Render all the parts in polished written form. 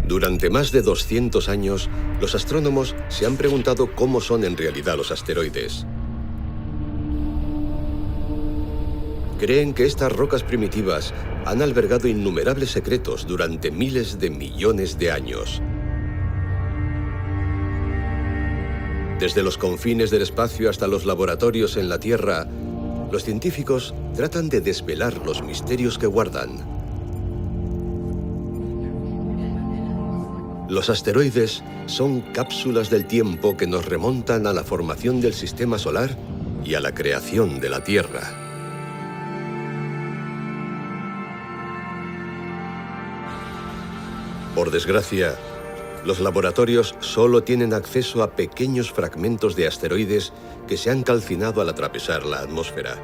Durante más de 200 años, los astrónomos se han preguntado cómo son en realidad los asteroides. Creen que estas rocas primitivas han albergado innumerables secretos durante miles de millones de años. Desde los confines del espacio hasta los laboratorios en la Tierra, los científicos tratan de desvelar los misterios que guardan. Los asteroides son cápsulas del tiempo que nos remontan a la formación del Sistema Solar y a la creación de la Tierra. Por desgracia, los laboratorios solo tienen acceso a pequeños fragmentos de asteroides que se han calcinado al atravesar la atmósfera.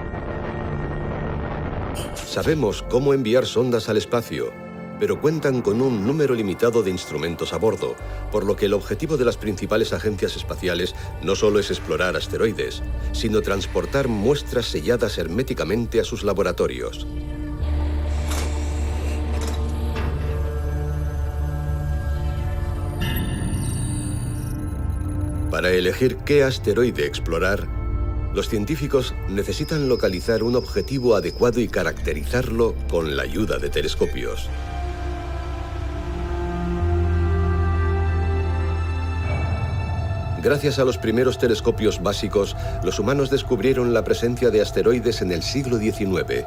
Sabemos cómo enviar sondas al espacio, pero cuentan con un número limitado de instrumentos a bordo, por lo que el objetivo de las principales agencias espaciales no solo es explorar asteroides, sino transportar muestras selladas herméticamente a sus laboratorios. Para elegir qué asteroide explorar, los científicos necesitan localizar un objetivo adecuado y caracterizarlo con la ayuda de telescopios. Gracias a los primeros telescopios básicos, los humanos descubrieron la presencia de asteroides en el siglo XIX.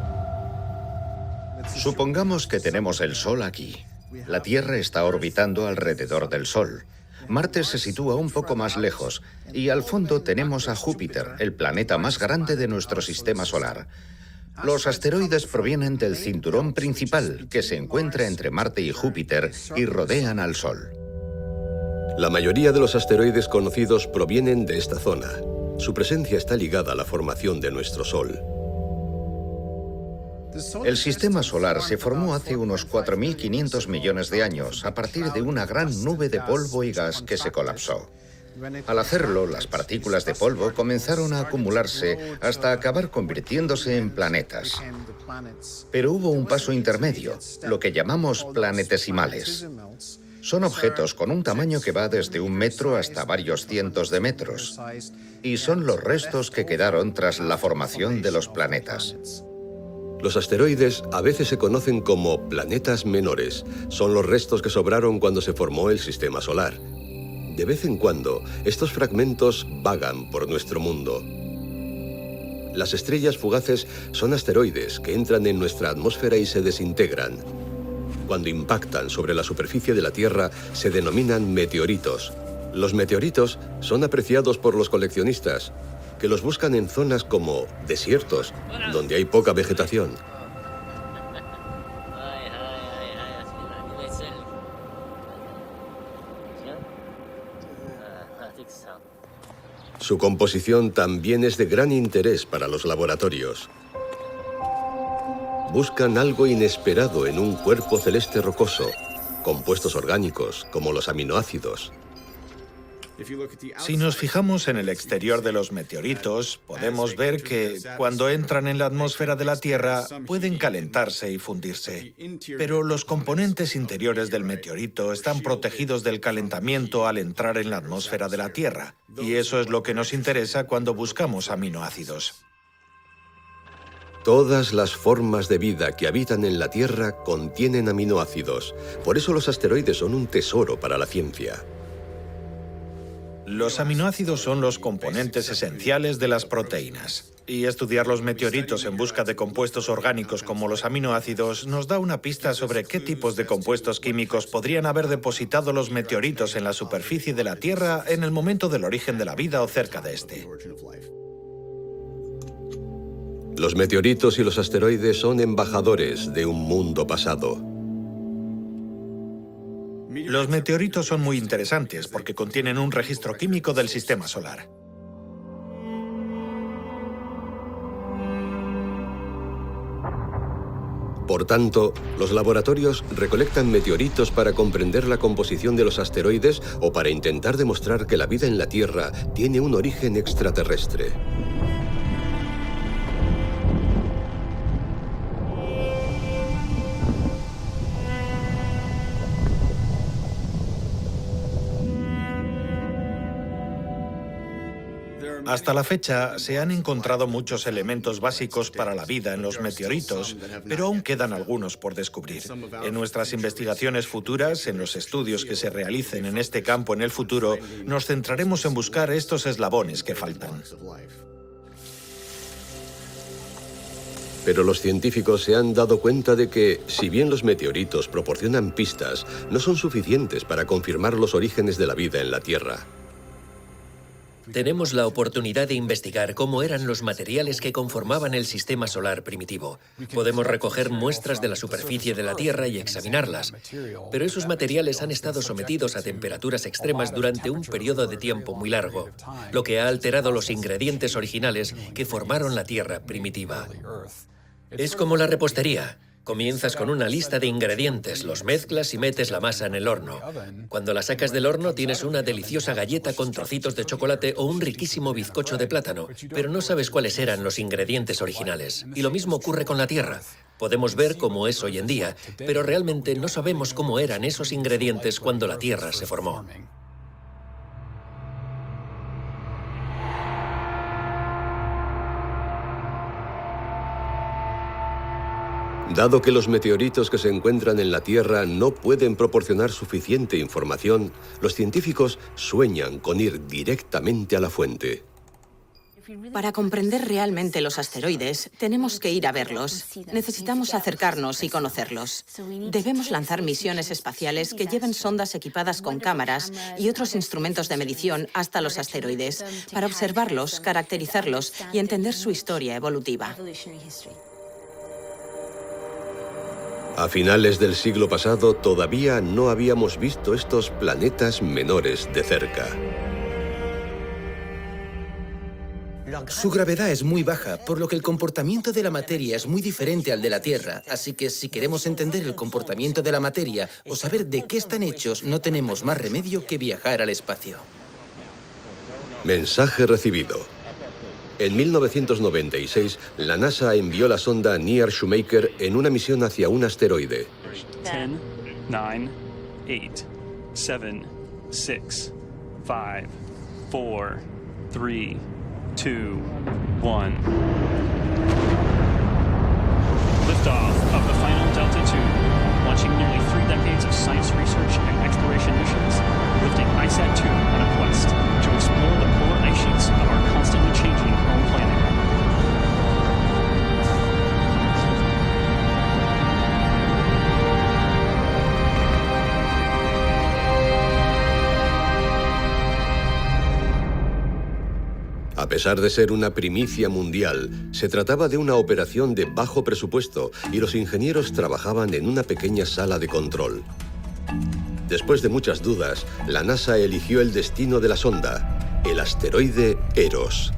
Supongamos que tenemos el Sol aquí. La Tierra está orbitando alrededor del Sol. Marte se sitúa un poco más lejos y al fondo tenemos a Júpiter, el planeta más grande de nuestro sistema solar. Los asteroides provienen del cinturón principal que se encuentra entre Marte y Júpiter y rodean al Sol. La mayoría de los asteroides conocidos provienen de esta zona. Su presencia está ligada a la formación de nuestro Sol. El sistema solar se formó hace unos 4.500 millones de años a partir de una gran nube de polvo y gas que se colapsó. Al hacerlo, las partículas de polvo comenzaron a acumularse hasta acabar convirtiéndose en planetas. Pero hubo un paso intermedio, lo que llamamos planetesimales. Son objetos con un tamaño que va desde 1 metro hasta varios cientos de metros, y son los restos que quedaron tras la formación de los planetas. Los asteroides a veces se conocen como planetas menores. Son los restos que sobraron cuando se formó el sistema solar. De vez en cuando, estos fragmentos vagan por nuestro mundo. Las estrellas fugaces son asteroides que entran en nuestra atmósfera y se desintegran. Cuando impactan sobre la superficie de la Tierra, se denominan meteoritos. Los meteoritos son apreciados por los coleccionistas, que los buscan en zonas como desiertos, donde hay poca vegetación. Su composición también es de gran interés para los laboratorios. Buscan algo inesperado en un cuerpo celeste rocoso, compuestos orgánicos como los aminoácidos. Si nos fijamos en el exterior de los meteoritos, podemos ver que cuando entran en la atmósfera de la Tierra pueden calentarse y fundirse. Pero los componentes interiores del meteorito están protegidos del calentamiento al entrar en la atmósfera de la Tierra. Y eso es lo que nos interesa cuando buscamos aminoácidos. Todas las formas de vida que habitan en la Tierra contienen aminoácidos. Por eso los asteroides son un tesoro para la ciencia. Los aminoácidos son los componentes esenciales de las proteínas. Y estudiar los meteoritos en busca de compuestos orgánicos como los aminoácidos nos da una pista sobre qué tipos de compuestos químicos podrían haber depositado los meteoritos en la superficie de la Tierra en el momento del origen de la vida o cerca de este. Los meteoritos y los asteroides son embajadores de un mundo pasado. Los meteoritos son muy interesantes porque contienen un registro químico del sistema solar. Por tanto, los laboratorios recolectan meteoritos para comprender la composición de los asteroides o para intentar demostrar que la vida en la Tierra tiene un origen extraterrestre. Hasta la fecha se han encontrado muchos elementos básicos para la vida en los meteoritos, pero aún quedan algunos por descubrir. En nuestras investigaciones futuras, en los estudios que se realicen en este campo en el futuro, nos centraremos en buscar estos eslabones que faltan. Pero los científicos se han dado cuenta de que, si bien los meteoritos proporcionan pistas, no son suficientes para confirmar los orígenes de la vida en la Tierra. Tenemos la oportunidad de investigar cómo eran los materiales que conformaban el sistema solar primitivo. Podemos recoger muestras de la superficie de la Tierra y examinarlas, pero esos materiales han estado sometidos a temperaturas extremas durante un periodo de tiempo muy largo, lo que ha alterado los ingredientes originales que formaron la Tierra primitiva. Es como la repostería. Comienzas con una lista de ingredientes, los mezclas y metes la masa en el horno. Cuando la sacas del horno tienes una deliciosa galleta con trocitos de chocolate o un riquísimo bizcocho de plátano, pero no sabes cuáles eran los ingredientes originales. Y lo mismo ocurre con la Tierra. Podemos ver cómo es hoy en día, pero realmente no sabemos cómo eran esos ingredientes cuando la Tierra se formó. Dado que los meteoritos que se encuentran en la Tierra no pueden proporcionar suficiente información, los científicos sueñan con ir directamente a la fuente. Para comprender realmente los asteroides, tenemos que ir a verlos. Necesitamos acercarnos y conocerlos. Debemos lanzar misiones espaciales que lleven sondas equipadas con cámaras y otros instrumentos de medición hasta los asteroides, para observarlos, caracterizarlos y entender su historia evolutiva. A finales del siglo pasado todavía no habíamos visto estos planetas menores de cerca. Su gravedad es muy baja, por lo que el comportamiento de la materia es muy diferente al de la Tierra, así que si queremos entender el comportamiento de la materia o saber de qué están hechos, no tenemos más remedio que viajar al espacio. Mensaje recibido. En 1996, la NASA envió la sonda Near-Shoemaker en una misión hacia un asteroide. 10, 9, 8, 7, 6, 5, 4, 3, 2, 1. Liftoff of the final Delta II, launching nearly 3 decades of science research and exploration missions, lifting ISAT-2 on a quest to explore the polar ice sheets of our constantly changing home planet. A pesar de ser una primicia mundial, se trataba de una operación de bajo presupuesto y los ingenieros trabajaban en una pequeña sala de control. Después de muchas dudas, la NASA eligió el destino de la sonda, el asteroide Eros.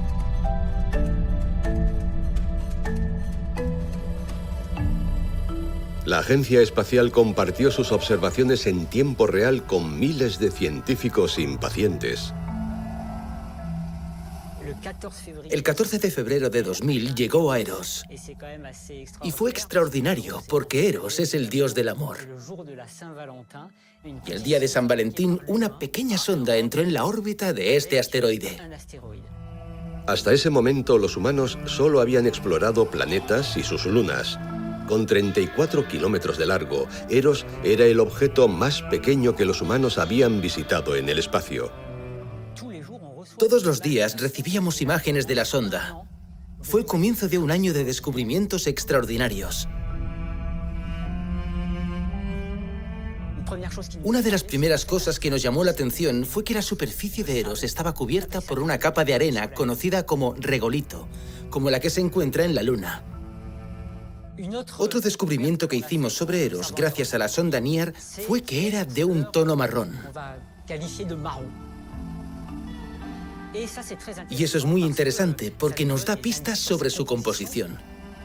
La agencia espacial compartió sus observaciones en tiempo real con miles de científicos impacientes. El 14 de febrero de 2000 llegó a Eros. Y fue extraordinario, porque Eros es el dios del amor. Y el día de San Valentín, una pequeña sonda entró en la órbita de este asteroide. Hasta ese momento, los humanos solo habían explorado planetas y sus lunas. Con 34 kilómetros de largo, Eros era el objeto más pequeño que los humanos habían visitado en el espacio. Todos los días recibíamos imágenes de la sonda. Fue el comienzo de un año de descubrimientos extraordinarios. Una de las primeras cosas que nos llamó la atención fue que la superficie de Eros estaba cubierta por una capa de arena conocida como regolito, como la que se encuentra en la Luna. Otro descubrimiento que hicimos sobre Eros, gracias a la sonda NEAR, fue que era de un tono marrón. Y eso es muy interesante porque nos da pistas sobre su composición.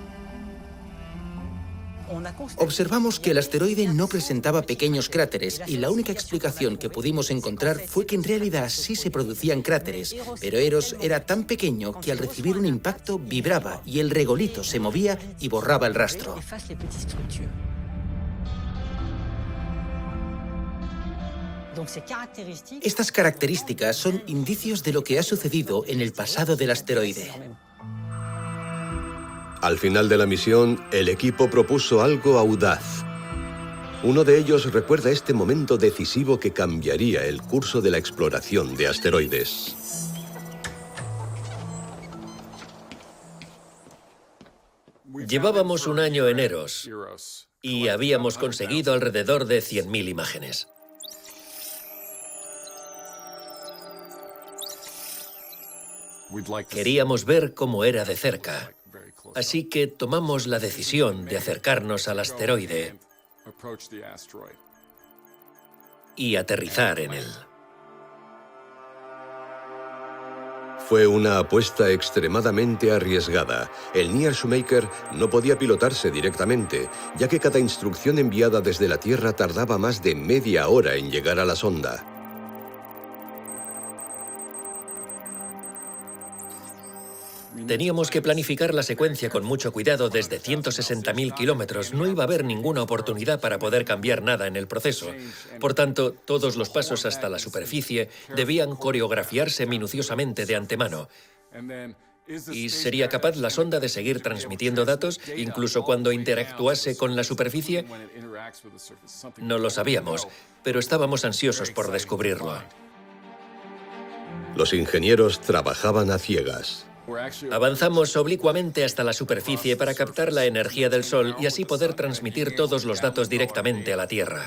Observamos que el asteroide no presentaba pequeños cráteres y la única explicación que pudimos encontrar fue que en realidad sí se producían cráteres, pero Eros era tan pequeño que al recibir un impacto vibraba y el regolito se movía y borraba el rastro. Estas características son indicios de lo que ha sucedido en el pasado del asteroide. Al final de la misión, el equipo propuso algo audaz. Uno de ellos recuerda este momento decisivo que cambiaría el curso de la exploración de asteroides. Llevábamos un año en Eros y habíamos conseguido alrededor de 100.000 imágenes. Queríamos ver cómo era de cerca, así que tomamos la decisión de acercarnos al asteroide y aterrizar en él. Fue una apuesta extremadamente arriesgada. El Near Shoemaker no podía pilotarse directamente, ya que cada instrucción enviada desde la Tierra tardaba más de media hora en llegar a la sonda. Teníamos que planificar la secuencia con mucho cuidado desde 160.000 kilómetros. No iba a haber ninguna oportunidad para poder cambiar nada en el proceso. Por tanto, todos los pasos hasta la superficie debían coreografiarse minuciosamente de antemano. ¿Y sería capaz la sonda de seguir transmitiendo datos, incluso cuando interactuase con la superficie? No lo sabíamos, pero estábamos ansiosos por descubrirlo. Los ingenieros trabajaban a ciegas. Avanzamos oblicuamente hasta la superficie para captar la energía del Sol y así poder transmitir todos los datos directamente a la Tierra.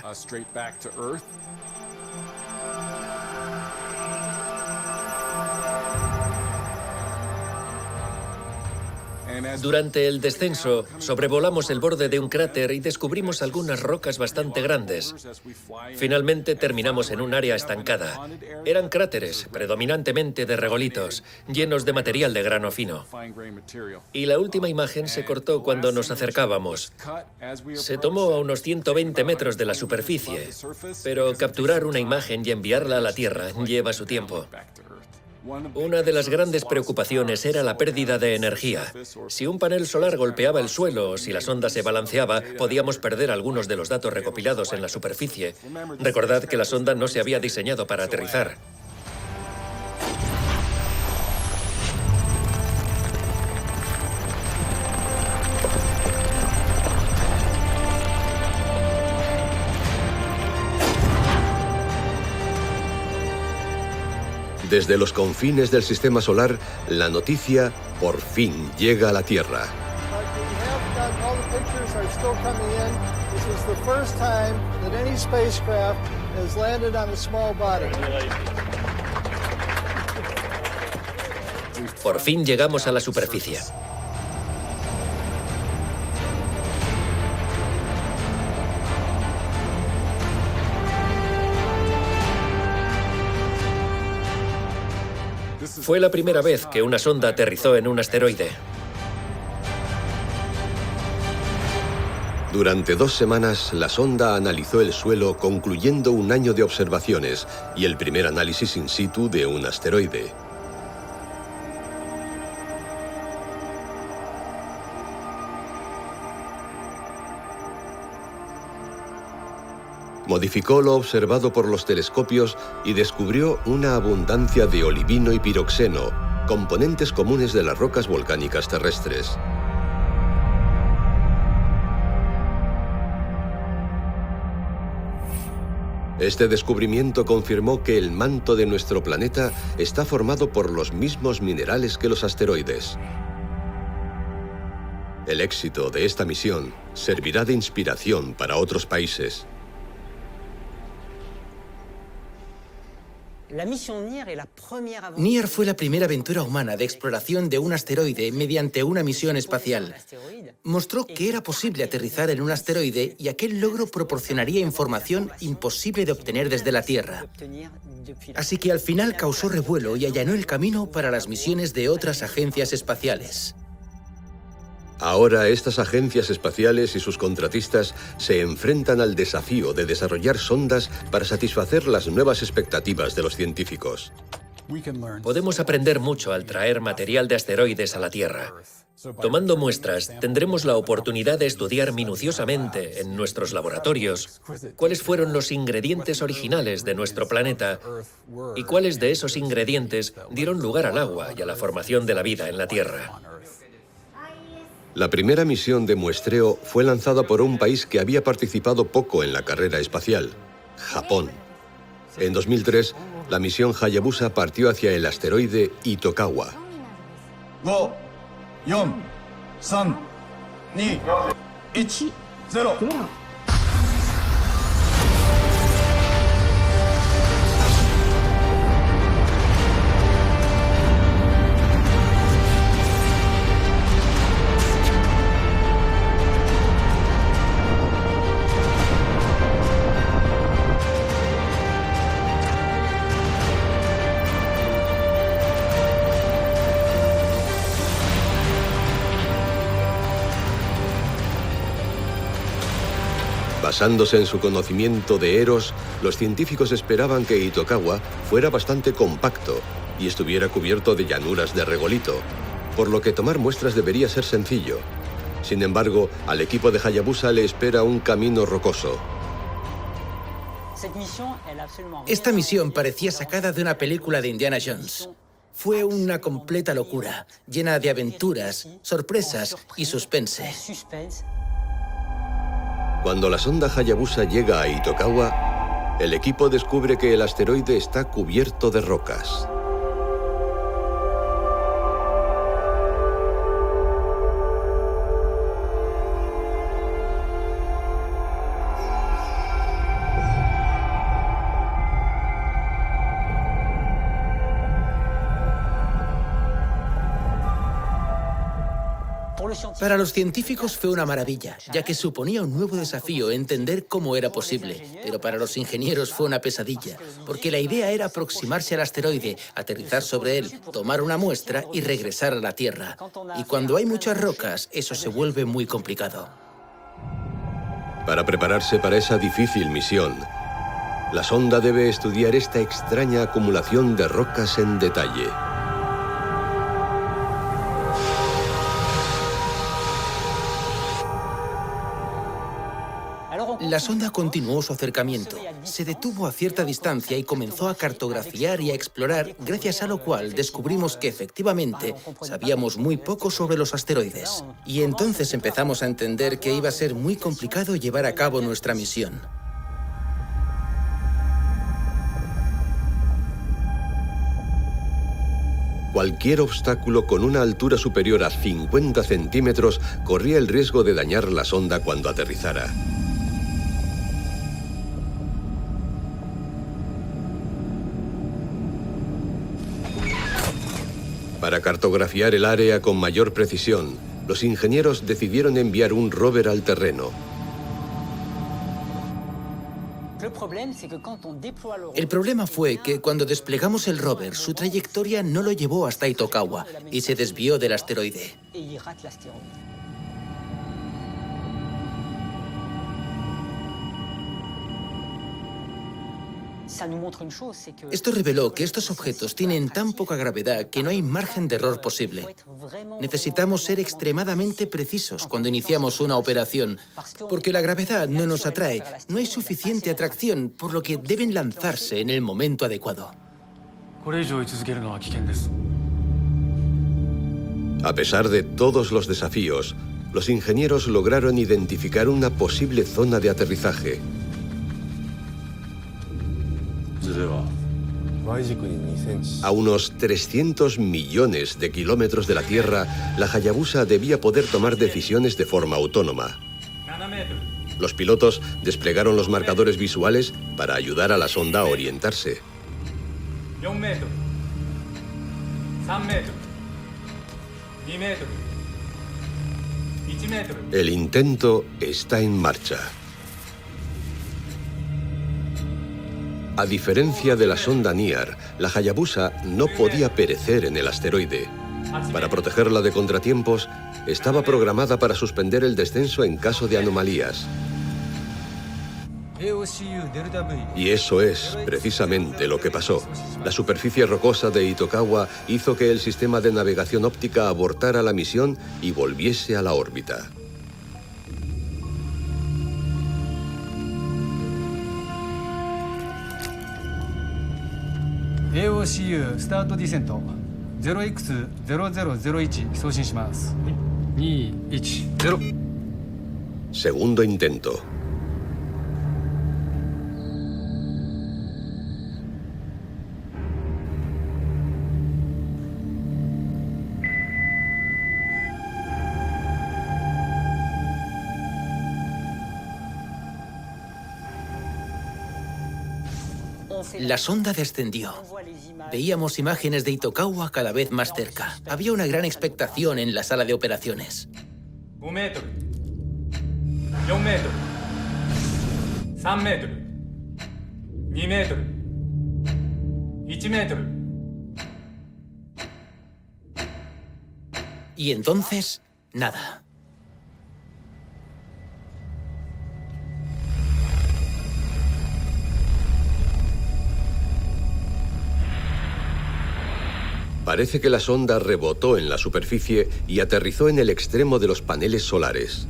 Durante el descenso, sobrevolamos el borde de un cráter y descubrimos algunas rocas bastante grandes. Finalmente terminamos en un área estancada. Eran cráteres, predominantemente de regolitos, llenos de material de grano fino. Y la última imagen se cortó cuando nos acercábamos. Se tomó a unos 120 metros de la superficie, pero capturar una imagen y enviarla a la Tierra lleva su tiempo. Una de las grandes preocupaciones era la pérdida de energía. Si un panel solar golpeaba el suelo o si la sonda se balanceaba, podíamos perder algunos de los datos recopilados en la superficie. Recordad que la sonda no se había diseñado para aterrizar. Desde los confines del sistema solar, la noticia por fin llega a la Tierra. Por fin llegamos a la superficie. Fue la primera vez que una sonda aterrizó en un asteroide. Durante 2 semanas, la sonda analizó el suelo, concluyendo un año de observaciones y el primer análisis in situ de un asteroide. Modificó lo observado por los telescopios y descubrió una abundancia de olivino y piroxeno, componentes comunes de las rocas volcánicas terrestres. Este descubrimiento confirmó que el manto de nuestro planeta está formado por los mismos minerales que los asteroides. El éxito de esta misión servirá de inspiración para otros países. NEAR fue la primera aventura humana de exploración de un asteroide mediante una misión espacial. Mostró que era posible aterrizar en un asteroide y aquel logro proporcionaría información imposible de obtener desde la Tierra. Así que al final causó revuelo y allanó el camino para las misiones de otras agencias espaciales. Ahora estas agencias espaciales y sus contratistas se enfrentan al desafío de desarrollar sondas para satisfacer las nuevas expectativas de los científicos. Podemos aprender mucho al traer material de asteroides a la Tierra. Tomando muestras, tendremos la oportunidad de estudiar minuciosamente en nuestros laboratorios cuáles fueron los ingredientes originales de nuestro planeta y cuáles de esos ingredientes dieron lugar al agua y a la formación de la vida en la Tierra. La primera misión de muestreo fue lanzada por un país que había participado poco en la carrera espacial, Japón. En 2003, la misión Hayabusa partió hacia el asteroide Itokawa. 5, 4, 3, 2, 1, 0. Basándose en su conocimiento de Eros, los científicos esperaban que Itokawa fuera bastante compacto y estuviera cubierto de llanuras de regolito, por lo que tomar muestras debería ser sencillo. Sin embargo, al equipo de Hayabusa le espera un camino rocoso. Esta misión parecía sacada de una película de Indiana Jones. Fue una completa locura, llena de aventuras, sorpresas y suspense. Cuando la sonda Hayabusa llega a Itokawa, el equipo descubre que el asteroide está cubierto de rocas. Para los científicos fue una maravilla, ya que suponía un nuevo desafío entender cómo era posible. Pero para los ingenieros fue una pesadilla, porque la idea era aproximarse al asteroide, aterrizar sobre él, tomar una muestra y regresar a la Tierra. Y cuando hay muchas rocas, eso se vuelve muy complicado. Para prepararse para esa difícil misión, la sonda debe estudiar esta extraña acumulación de rocas en detalle. La sonda continuó su acercamiento, se detuvo a cierta distancia y comenzó a cartografiar y a explorar, gracias a lo cual descubrimos que efectivamente sabíamos muy poco sobre los asteroides. Y entonces empezamos a entender que iba a ser muy complicado llevar a cabo nuestra misión. Cualquier obstáculo con una altura superior a 50 centímetros corría el riesgo de dañar la sonda cuando aterrizara. Para cartografiar el área con mayor precisión, los ingenieros decidieron enviar un rover al terreno. El problema fue que cuando desplegamos el rover, su trayectoria no lo llevó hasta Itokawa y se desvió del asteroide. Esto reveló que estos objetos tienen tan poca gravedad que no hay margen de error posible. Necesitamos ser extremadamente precisos cuando iniciamos una operación, porque la gravedad no nos atrae, no hay suficiente atracción, por lo que deben lanzarse en el momento adecuado. A pesar de todos los desafíos, los ingenieros lograron identificar una posible zona de aterrizaje. A unos 300 millones de kilómetros de la Tierra, la Hayabusa debía poder tomar decisiones de forma autónoma. Los pilotos desplegaron los marcadores visuales para ayudar a la sonda a orientarse. 4 metros, 3 metros, 2 metros, 1 metro. El intento está en marcha. A diferencia de la sonda NIAR, la Hayabusa no podía perecer en el asteroide. Para protegerla de contratiempos, estaba programada para suspender el descenso en caso de anomalías. Y eso es precisamente lo que pasó. La superficie rocosa de Itokawa hizo que el sistema de navegación óptica abortara la misión y volviese a la órbita. AOCU スタートディセント 0X0001 送信します。210 Segundo intento. La sonda descendió. Veíamos imágenes de Itokawa cada vez más cerca. Había una gran expectación en la sala de operaciones. 5 メートル4メートル3メートル2メートル1メートル Y entonces, nada. Parece que la sonda rebotó en la superficie y aterrizó en el extremo de los paneles solares.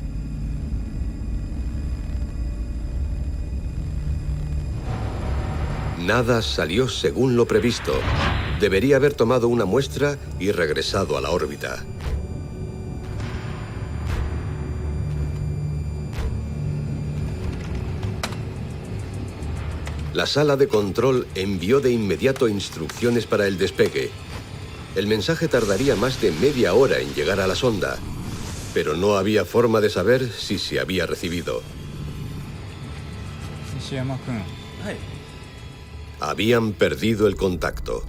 Nada salió según lo previsto. Debería haber tomado una muestra y regresado a la órbita. La sala de control envió de inmediato instrucciones para el despegue. El mensaje tardaría más de media hora en llegar a la sonda, pero no había forma de saber si se había recibido. Habían perdido el contacto.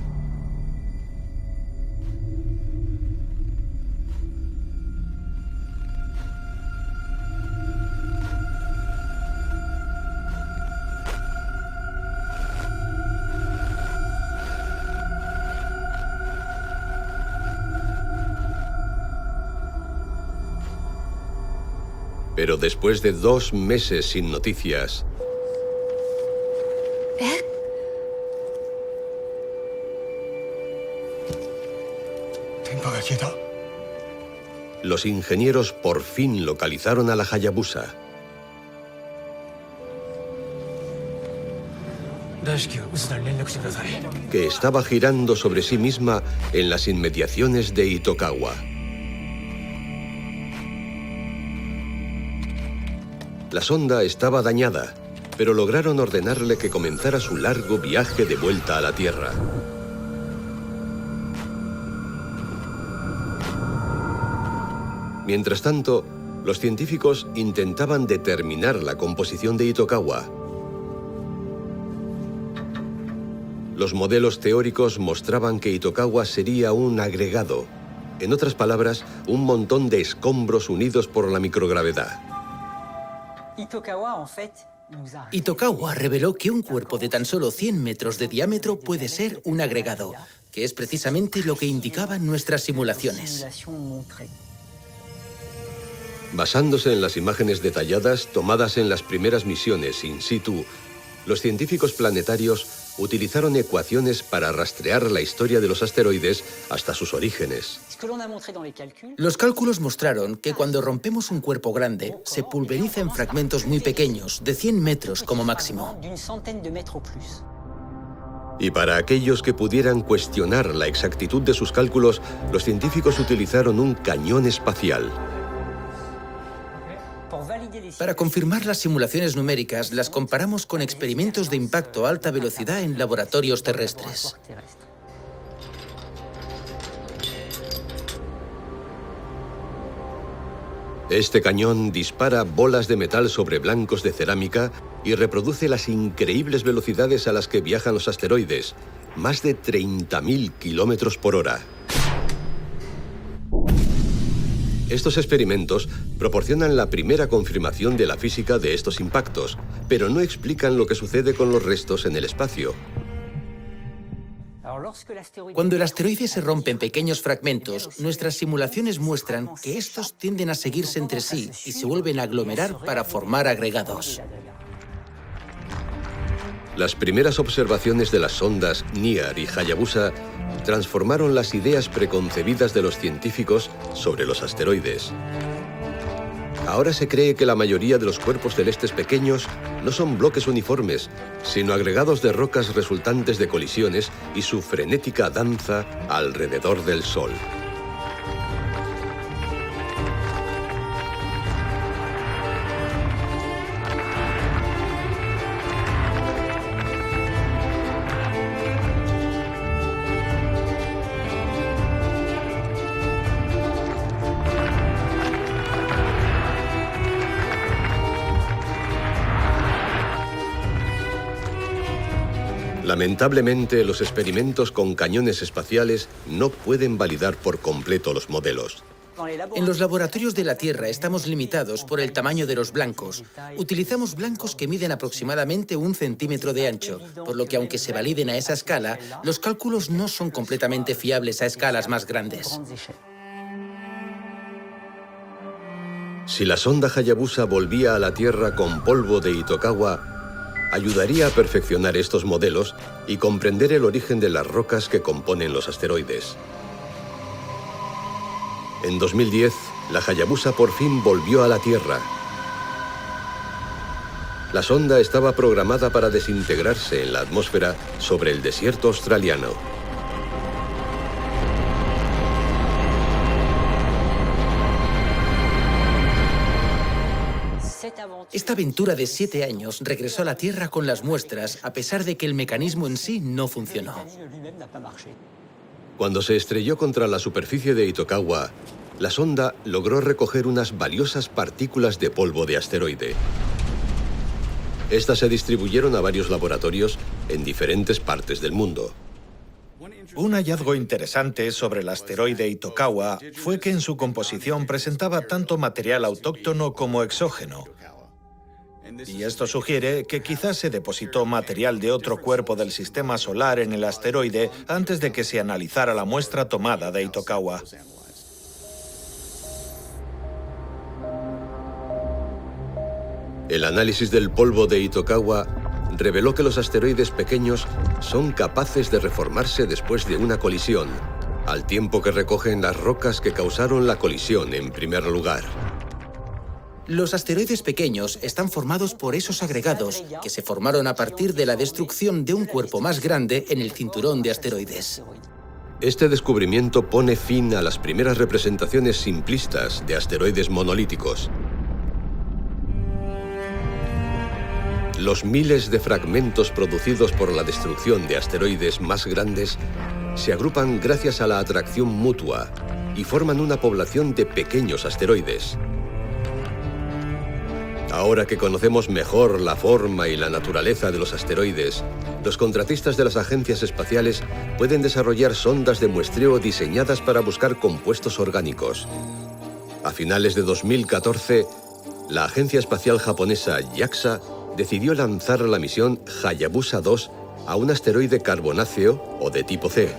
Pero después de 2 meses sin noticias, los ingenieros por fin localizaron a la Hayabusa. Que estaba girando sobre sí misma en las inmediaciones de Itokawa. La sonda estaba dañada, pero lograron ordenarle que comenzara su largo viaje de vuelta a la Tierra. Mientras tanto, los científicos intentaban determinar la composición de Itokawa. Los modelos teóricos mostraban que Itokawa sería un agregado, en otras palabras, un montón de escombros unidos por la microgravedad. Itokawa reveló que un cuerpo de tan solo 100 metros de diámetro puede ser un agregado, que es precisamente lo que indicaban nuestras simulaciones. Basándose en las imágenes detalladas tomadas en las primeras misiones in situ, los científicos planetarios utilizaron ecuaciones para rastrear la historia de los asteroides hasta sus orígenes. Los cálculos mostraron que cuando rompemos un cuerpo grande, se pulveriza en fragmentos muy pequeños, de 100 metros como máximo. Y para aquellos que pudieran cuestionar la exactitud de sus cálculos, los científicos utilizaron un cañón espacial. Para confirmar las simulaciones numéricas, las comparamos con experimentos de impacto a alta velocidad en laboratorios terrestres. Este cañón dispara bolas de metal sobre blancos de cerámica y reproduce las increíbles velocidades a las que viajan los asteroides, más de 30.000 kilómetros por hora. Estos experimentos proporcionan la primera confirmación de la física de estos impactos, pero no explican lo que sucede con los restos en el espacio. Cuando el asteroide se rompe en pequeños fragmentos, nuestras simulaciones muestran que estos tienden a seguirse entre sí y se vuelven a aglomerar para formar agregados. Las primeras observaciones de las sondas NIAR y Hayabusa transformaron las ideas preconcebidas de los científicos sobre los asteroides. Ahora se cree que la mayoría de los cuerpos celestes pequeños no son bloques uniformes, sino agregados de rocas resultantes de colisiones y su frenética danza alrededor del Sol. Lamentablemente, los experimentos con cañones espaciales no pueden validar por completo los modelos. En los laboratorios de la Tierra estamos limitados por el tamaño de los blancos. Utilizamos blancos que miden aproximadamente 1 centímetro de ancho, por lo que aunque se validen a esa escala, los cálculos no son completamente fiables a escalas más grandes. Si la sonda Hayabusa volvía a la Tierra con polvo de Itokawa, ayudaría a perfeccionar estos modelos y comprender el origen de las rocas que componen los asteroides. En 2010, la Hayabusa por fin volvió a la Tierra. La sonda estaba programada para desintegrarse en la atmósfera sobre el desierto australiano. Esta aventura de 7 años regresó a la Tierra con las muestras, a pesar de que el mecanismo en sí no funcionó. Cuando se estrelló contra la superficie de Itokawa, la sonda logró recoger unas valiosas partículas de polvo de asteroide. Estas se distribuyeron a varios laboratorios en diferentes partes del mundo. Un hallazgo interesante sobre el asteroide Itokawa fue que en su composición presentaba tanto material autóctono como exógeno. Y esto sugiere que quizás se depositó material de otro cuerpo del sistema solar en el asteroide antes de que se analizara la muestra tomada de Itokawa. El análisis del polvo de Itokawa reveló que los asteroides pequeños son capaces de reformarse después de una colisión, al tiempo que recogen las rocas que causaron la colisión en primer lugar. Los asteroides pequeños están formados por esos agregados que se formaron a partir de la destrucción de un cuerpo más grande en el cinturón de asteroides. Este descubrimiento pone fin a las primeras representaciones simplistas de asteroides monolíticos. Los miles de fragmentos producidos por la destrucción de asteroides más grandes se agrupan gracias a la atracción mutua y forman una población de pequeños asteroides. Ahora que conocemos mejor la forma y la naturaleza de los asteroides, los contratistas de las agencias espaciales pueden desarrollar sondas de muestreo diseñadas para buscar compuestos orgánicos. A finales de 2014, la agencia espacial japonesa JAXA decidió lanzar la misión Hayabusa 2 a un asteroide carbonáceo o de tipo C.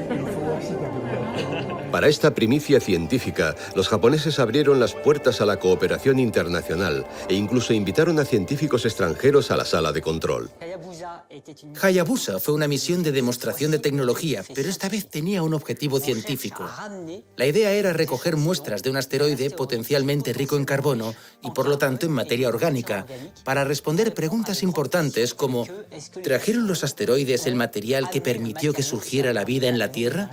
Para esta primicia científica, los japoneses abrieron las puertas a la cooperación internacional e incluso invitaron a científicos extranjeros a la sala de control. Hayabusa fue una misión de demostración de tecnología, pero esta vez tenía un objetivo científico. La idea era recoger muestras de un asteroide potencialmente rico en carbono y por lo tanto en materia orgánica, para responder preguntas importantes como ¿trajeron los asteroides el material que permitió que surgiera la vida en la Tierra?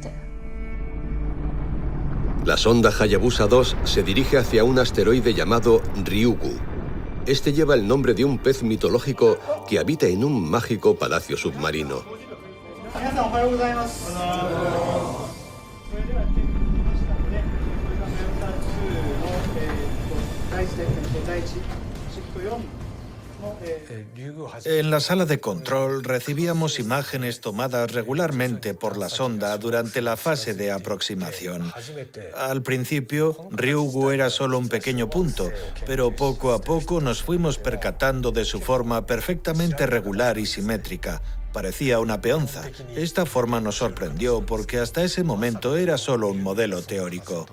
La sonda Hayabusa 2 se dirige hacia un asteroide llamado Ryugu. Este lleva el nombre de un pez mitológico que habita en un mágico palacio submarino. En la sala de control recibíamos imágenes tomadas regularmente por la sonda durante la fase de aproximación. Al principio, Ryugu era solo un pequeño punto, pero poco a poco nos fuimos percatando de su forma perfectamente regular y simétrica. Parecía una peonza. Esta forma nos sorprendió porque hasta ese momento era solo un modelo teórico.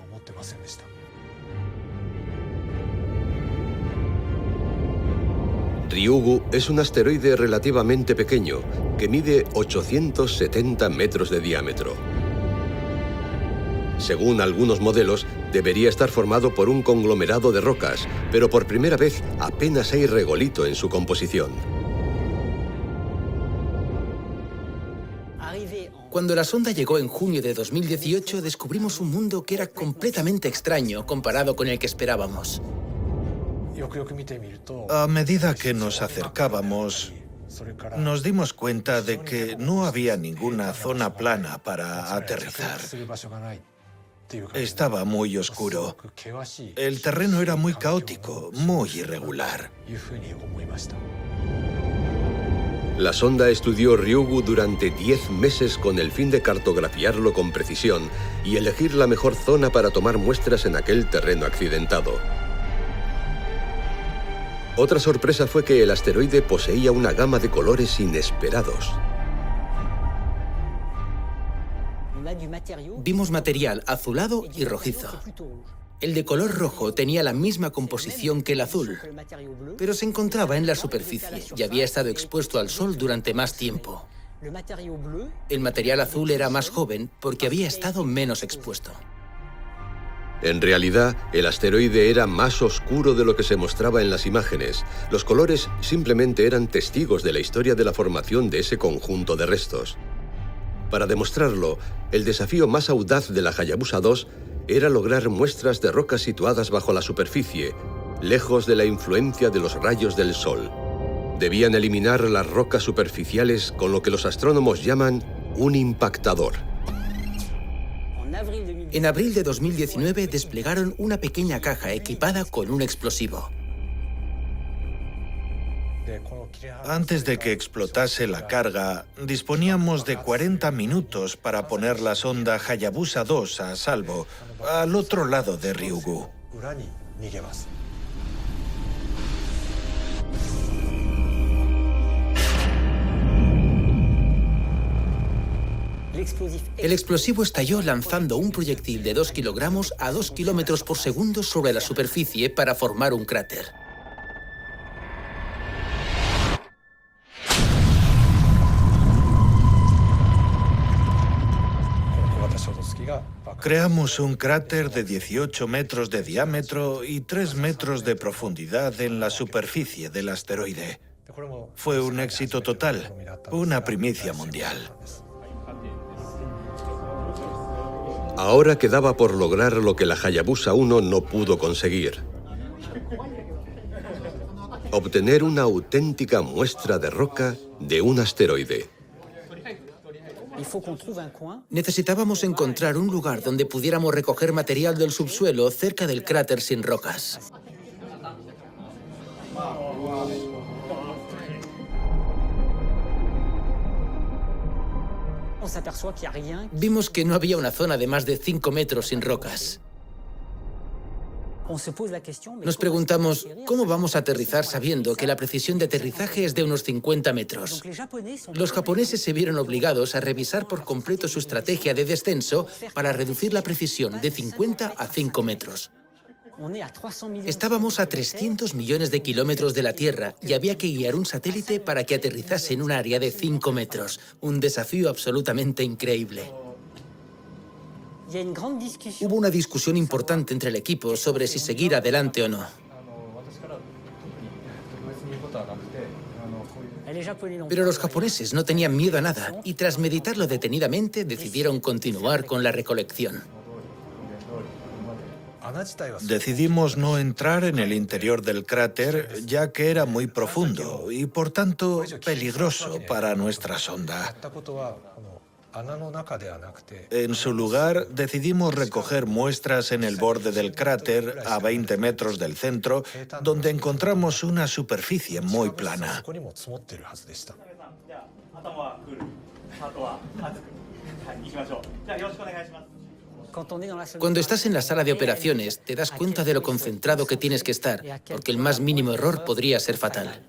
Ryugu es un asteroide relativamente pequeño, que mide 870 metros de diámetro. Según algunos modelos, debería estar formado por un conglomerado de rocas, pero por primera vez apenas hay regolito en su composición. Cuando la sonda llegó en junio de 2018, descubrimos un mundo que era completamente extraño comparado con el que esperábamos. A medida que nos acercábamos, nos dimos cuenta de que no había ninguna zona plana para aterrizar. Estaba muy oscuro. El terreno era muy caótico, muy irregular. La sonda estudió Ryugu durante 10 meses con el fin de cartografiarlo con precisión y elegir la mejor zona para tomar muestras en aquel terreno accidentado. Otra sorpresa fue que el asteroide poseía una gama de colores inesperados. Vimos material azulado y rojizo. El de color rojo tenía la misma composición que el azul, pero se encontraba en la superficie y había estado expuesto al sol durante más tiempo. El material azul era más joven porque había estado menos expuesto. En realidad, el asteroide era más oscuro de lo que se mostraba en las imágenes. Los colores simplemente eran testigos de la historia de la formación de ese conjunto de restos. Para demostrarlo, el desafío más audaz de la Hayabusa 2 era lograr muestras de rocas situadas bajo la superficie, lejos de la influencia de los rayos del sol. Debían eliminar las rocas superficiales con lo que los astrónomos llaman un impactador. En abril de 2019 desplegaron una pequeña caja equipada con un explosivo. Antes de que explotase la carga, disponíamos de 40 minutos para poner la sonda Hayabusa 2 a salvo, al otro lado de Ryugu. El explosivo estalló lanzando un proyectil de 2 kilogramos a 2 kilómetros por segundo sobre la superficie para formar un cráter. Creamos un cráter de 18 metros de diámetro y 3 metros de profundidad en la superficie del asteroide. Fue un éxito total, una primicia mundial. Ahora quedaba por lograr lo que la Hayabusa 1 no pudo conseguir: obtener una auténtica muestra de roca de un asteroide. Necesitábamos encontrar un lugar donde pudiéramos recoger material del subsuelo cerca del cráter sin rocas. Vimos que no había una zona de más de 5 metros sin rocas. Nos preguntamos, ¿cómo vamos a aterrizar sabiendo que la precisión de aterrizaje es de unos 50 metros? Los japoneses se vieron obligados a revisar por completo su estrategia de descenso para reducir la precisión de 50 a 5 metros. Estábamos a 300 millones de kilómetros de la Tierra y había que guiar un satélite para que aterrizase en un área de 5 metros. Un desafío absolutamente increíble. Hubo una discusión importante entre el equipo sobre si seguir adelante o no. Pero los japoneses no tenían miedo a nada y tras meditarlo detenidamente decidieron continuar con la recolección. Decidimos no entrar en el interior del cráter ya que era muy profundo y por tanto peligroso para nuestra sonda. En su lugar, decidimos recoger muestras en el borde del cráter a 20 metros del centro, donde encontramos una superficie muy plana. Cuando estás en la sala de operaciones, te das cuenta de lo concentrado que tienes que estar, porque el más mínimo error podría ser fatal.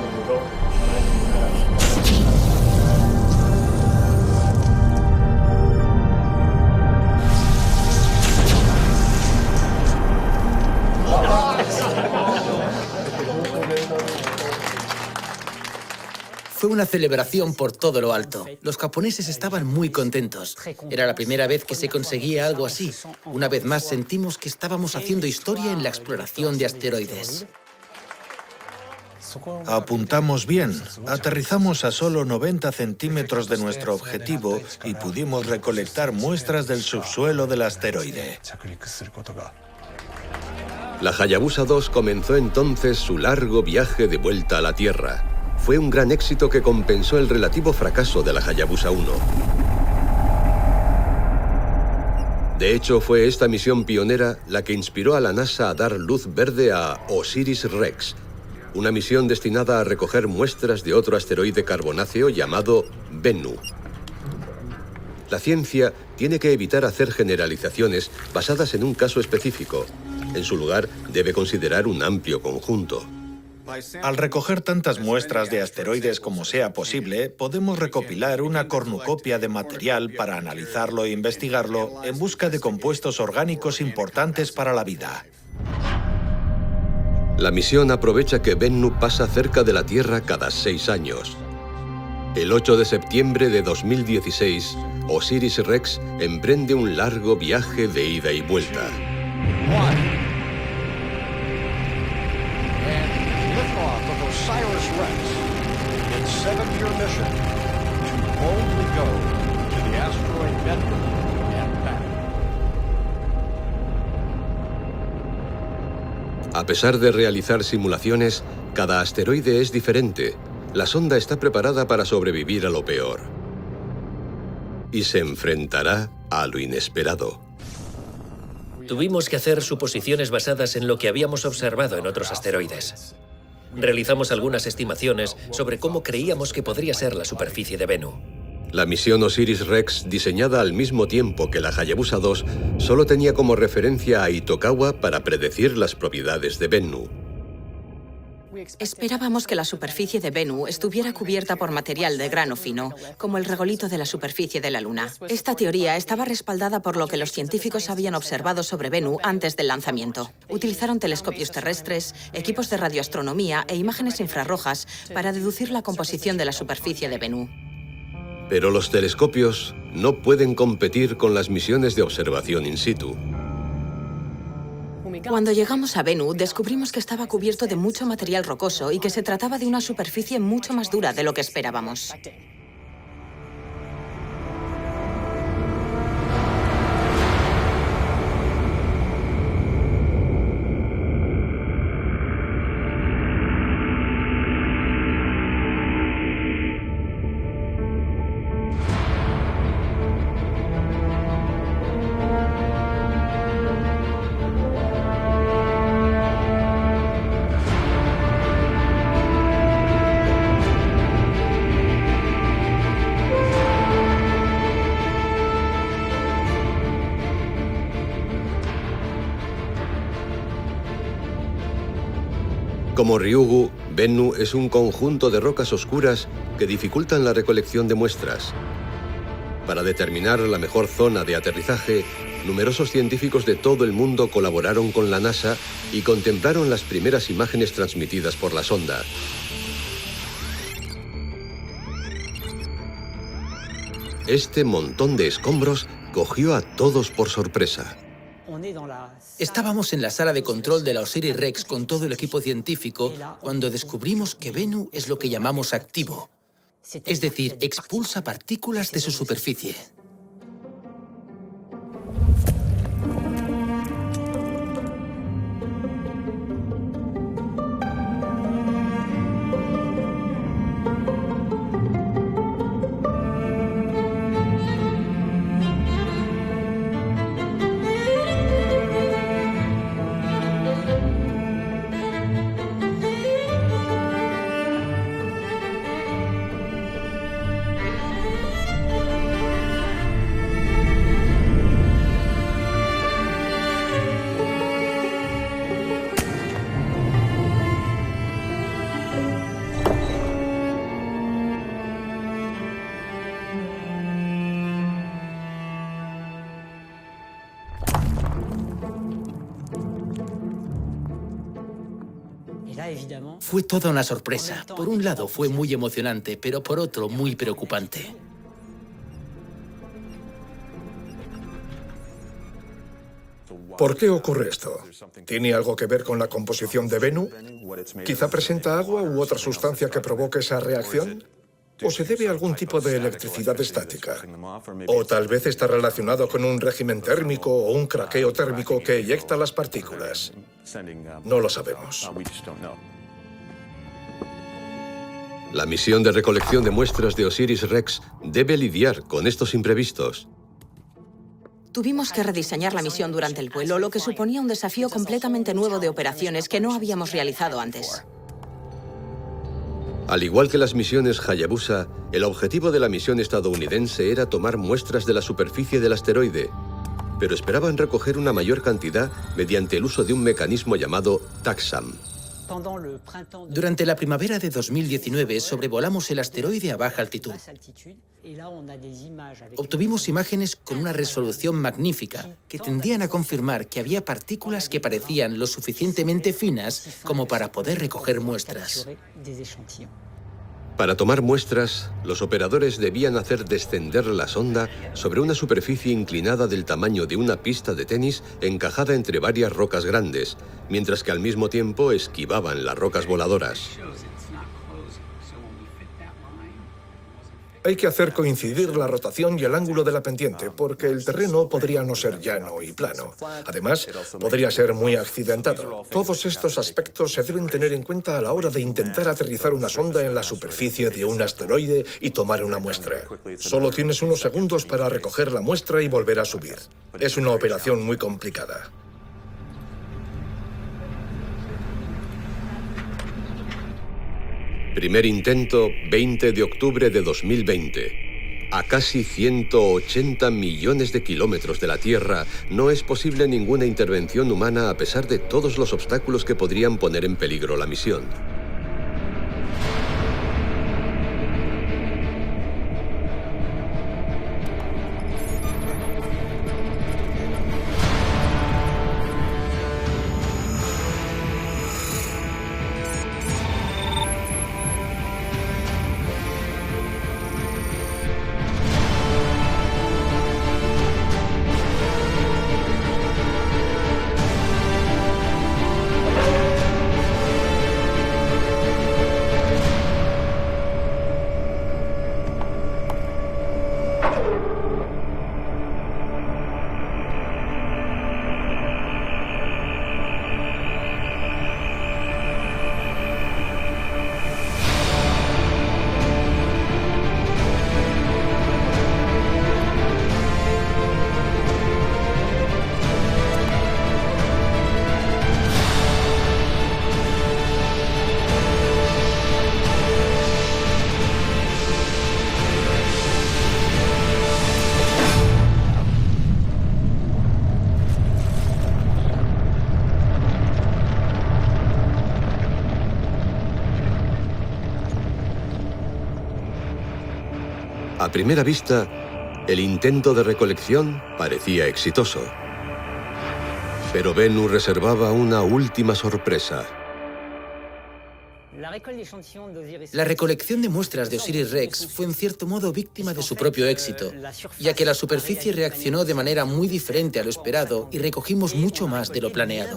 Fue una celebración por todo lo alto. Los japoneses estaban muy contentos. Era la primera vez que se conseguía algo así. Una vez más sentimos que estábamos haciendo historia en la exploración de asteroides. Apuntamos bien. Aterrizamos a solo 90 centímetros de nuestro objetivo y pudimos recolectar muestras del subsuelo del asteroide. La Hayabusa 2 comenzó entonces su largo viaje de vuelta a la Tierra. Fue un gran éxito que compensó el relativo fracaso de la Hayabusa 1. De hecho, fue esta misión pionera la que inspiró a la NASA a dar luz verde a OSIRIS-REx, una misión destinada a recoger muestras de otro asteroide carbonáceo llamado Bennu. La ciencia tiene que evitar hacer generalizaciones basadas en un caso específico. En su lugar, debe considerar un amplio conjunto. Al recoger tantas muestras de asteroides como sea posible, podemos recopilar una cornucopia de material para analizarlo e investigarlo en busca de compuestos orgánicos importantes para la vida. La misión aprovecha que Bennu pasa cerca de la Tierra cada 6 años. El 8 de septiembre de 2016, OSIRIS-REx emprende un largo viaje de ida y vuelta. OSIRIS-REx, its 7-year mission to boldly go to the asteroid Bennu and back. A pesar de realizar simulaciones, cada asteroide es diferente. La sonda está preparada para sobrevivir a lo peor. Y se enfrentará a lo inesperado. Tuvimos que hacer suposiciones basadas en lo que habíamos observado en otros asteroides. Realizamos algunas estimaciones sobre cómo creíamos que podría ser la superficie de Bennu. La misión OSIRIS-REx, diseñada al mismo tiempo que la Hayabusa 2, solo tenía como referencia a Itokawa para predecir las propiedades de Bennu. Esperábamos que la superficie de Bennu estuviera cubierta por material de grano fino, como el regolito de la superficie de la Luna. Esta teoría estaba respaldada por lo que los científicos habían observado sobre Bennu antes del lanzamiento. Utilizaron telescopios terrestres, equipos de radioastronomía e imágenes infrarrojas para deducir la composición de la superficie de Bennu. Pero los telescopios no pueden competir con las misiones de observación in situ. Cuando llegamos a Bennu, descubrimos que estaba cubierto de mucho material rocoso y que se trataba de una superficie mucho más dura de lo que esperábamos. Como Ryugu, Bennu es un conjunto de rocas oscuras que dificultan la recolección de muestras. Para determinar la mejor zona de aterrizaje, numerosos científicos de todo el mundo colaboraron con la NASA y contemplaron las primeras imágenes transmitidas por la sonda. Este montón de escombros cogió a todos por sorpresa. Estábamos en la sala de control de la OSIRIS-REx con todo el equipo científico cuando descubrimos que Bennu es lo que llamamos activo. Es decir, expulsa partículas de su superficie. Fue toda una sorpresa. Por un lado fue muy emocionante, pero por otro muy preocupante. ¿Por qué ocurre esto? ¿Tiene algo que ver con la composición de Bennu? ¿Quizá presenta agua u otra sustancia que provoque esa reacción? ¿O se debe a algún tipo de electricidad estática? ¿O tal vez está relacionado con un régimen térmico o un craqueo térmico que eyecta las partículas? No lo sabemos. La misión de recolección de muestras de Osiris-Rex debe lidiar con estos imprevistos. Tuvimos que rediseñar la misión durante el vuelo, lo que suponía un desafío completamente nuevo de operaciones que no habíamos realizado antes. Al igual que las misiones Hayabusa, el objetivo de la misión estadounidense era tomar muestras de la superficie del asteroide, pero esperaban recoger una mayor cantidad mediante el uso de un mecanismo llamado TACSAM. Durante la primavera de 2019 sobrevolamos el asteroide a baja altitud. Obtuvimos imágenes con una resolución magnífica que tendían a confirmar que había partículas que parecían lo suficientemente finas como para poder recoger muestras. Para tomar muestras, los operadores debían hacer descender la sonda sobre una superficie inclinada del tamaño de una pista de tenis encajada entre varias rocas grandes, mientras que al mismo tiempo esquivaban las rocas voladoras. Hay que hacer coincidir la rotación y el ángulo de la pendiente, porque el terreno podría no ser llano y plano. Además, podría ser muy accidentado. Todos estos aspectos se deben tener en cuenta a la hora de intentar aterrizar una sonda en la superficie de un asteroide y tomar una muestra. Solo tienes unos segundos para recoger la muestra y volver a subir. Es una operación muy complicada. Primer intento, 20 de octubre de 2020. A casi 180 millones de kilómetros de la Tierra, no es posible ninguna intervención humana a pesar de todos los obstáculos que podrían poner en peligro la misión. A primera vista, el intento de recolección parecía exitoso. Pero Bennu reservaba una última sorpresa. La recolección de muestras de Osiris-Rex fue en cierto modo víctima de su propio éxito, ya que la superficie reaccionó de manera muy diferente a lo esperado y recogimos mucho más de lo planeado.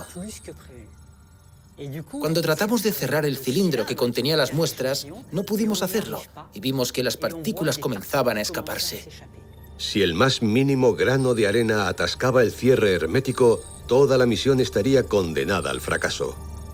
Cuando tratamos de cerrar el cilindro que contenía las muestras, no pudimos hacerlo y vimos que las partículas comenzaban a escaparse. Si el más mínimo grano de arena atascaba el cierre hermético, toda la misión estaría condenada al fracaso.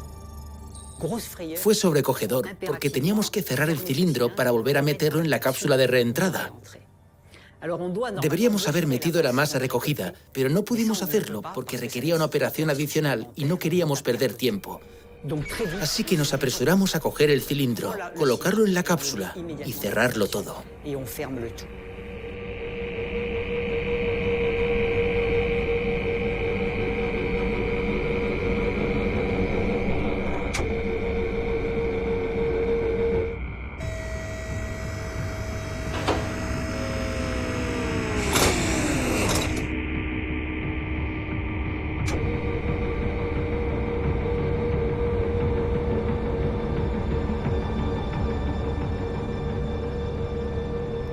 Fue sobrecogedor porque teníamos que cerrar el cilindro para volver a meterlo en la cápsula de reentrada. Deberíamos haber metido la masa recogida, pero no pudimos hacerlo porque requería una operación adicional y no queríamos perder tiempo. Así que nos apresuramos a coger el cilindro, colocarlo en la cápsula y cerrarlo todo.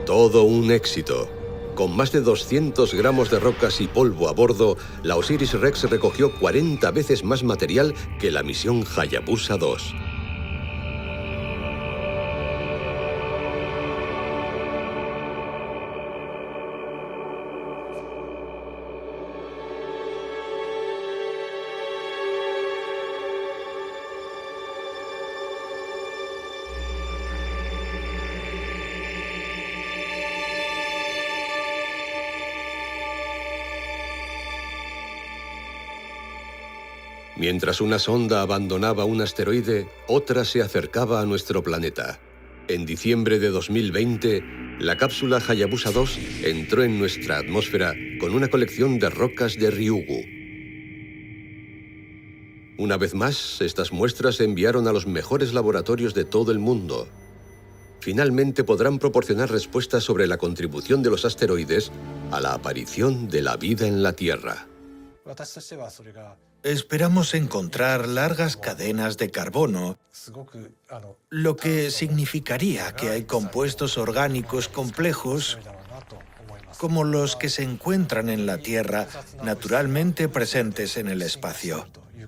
Todo un éxito. Con más de 200 gramos de rocas y polvo a bordo, la Osiris-Rex recogió 40 veces más material que la misión Hayabusa 2. Mientras una sonda abandonaba un asteroide, otra se acercaba a nuestro planeta. En diciembre de 2020, la cápsula Hayabusa 2 entró en nuestra atmósfera con una colección de rocas de Ryugu. Una vez más, estas muestras se enviaron a los mejores laboratorios de todo el mundo. Finalmente podrán proporcionar respuestas sobre la contribución de los asteroides a la aparición de la vida en la Tierra. Esperamos encontrar largas cadenas de carbono, lo que significaría que hay compuestos orgánicos complejos como los que se encuentran en la Tierra, naturalmente presentes en el espacio.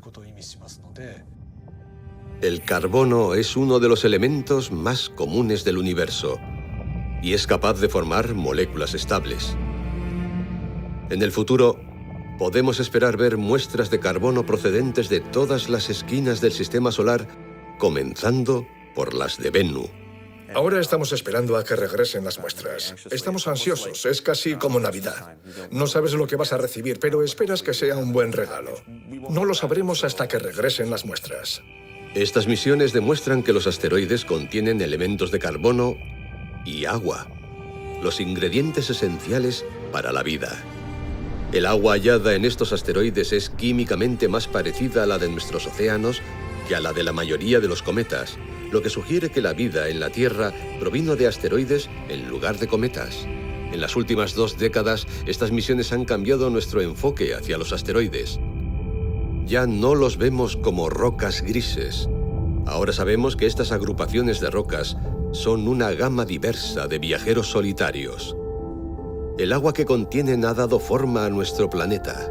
El carbono es uno de los elementos más comunes del universo y es capaz de formar moléculas estables. En el futuro, podemos esperar ver muestras de carbono procedentes de todas las esquinas del sistema solar, comenzando por las de Bennu. Ahora estamos esperando a que regresen las muestras. Estamos ansiosos, es casi como Navidad. No sabes lo que vas a recibir, pero esperas que sea un buen regalo. No lo sabremos hasta que regresen las muestras. Estas misiones demuestran que los asteroides contienen elementos de carbono y agua, los ingredientes esenciales para la vida. El agua hallada en estos asteroides es químicamente más parecida a la de nuestros océanos que a la de la mayoría de los cometas, lo que sugiere que la vida en la Tierra provino de asteroides en lugar de cometas. En las últimas 2 décadas, estas misiones han cambiado nuestro enfoque hacia los asteroides. Ya no los vemos como rocas grises. Ahora sabemos que estas agrupaciones de rocas son una gama diversa de viajeros solitarios. El agua que contienen ha dado forma a nuestro planeta.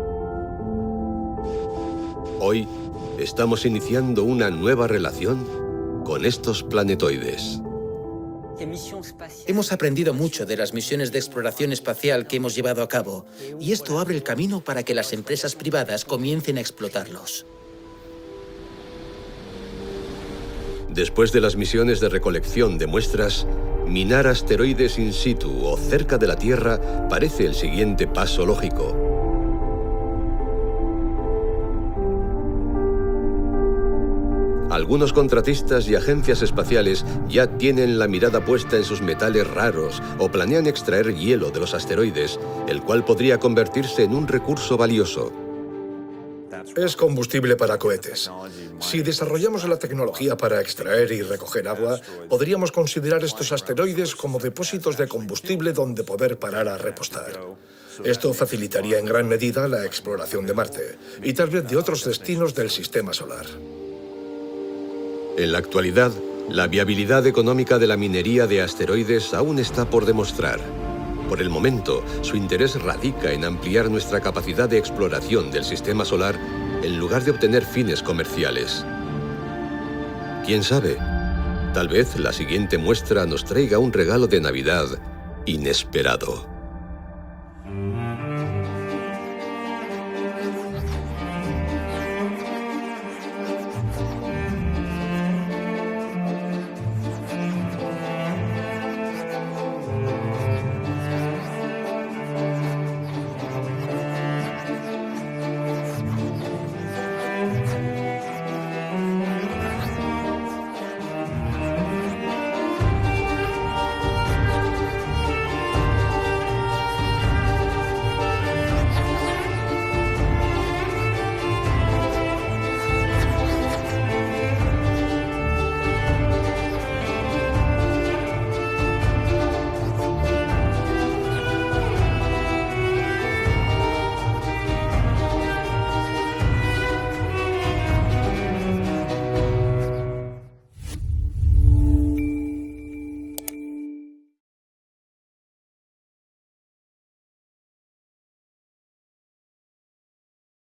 Hoy estamos iniciando una nueva relación con estos planetoides. Hemos aprendido mucho de las misiones de exploración espacial que hemos llevado a cabo, y esto abre el camino para que las empresas privadas comiencen a explotarlos. Después de las misiones de recolección de muestras, minar asteroides in situ o cerca de la Tierra parece el siguiente paso lógico. Algunos contratistas y agencias espaciales ya tienen la mirada puesta en sus metales raros o planean extraer hielo de los asteroides, el cual podría convertirse en un recurso valioso. Es combustible para cohetes. Si desarrollamos la tecnología para extraer y recoger agua, podríamos considerar estos asteroides como depósitos de combustible donde poder parar a repostar. Esto facilitaría en gran medida la exploración de Marte y tal vez de otros destinos del sistema solar. En la actualidad, la viabilidad económica de la minería de asteroides aún está por demostrar. Por el momento, su interés radica en ampliar nuestra capacidad de exploración del sistema solar en lugar de obtener fines comerciales. ¿Quién sabe? Tal vez la siguiente muestra nos traiga un regalo de Navidad inesperado.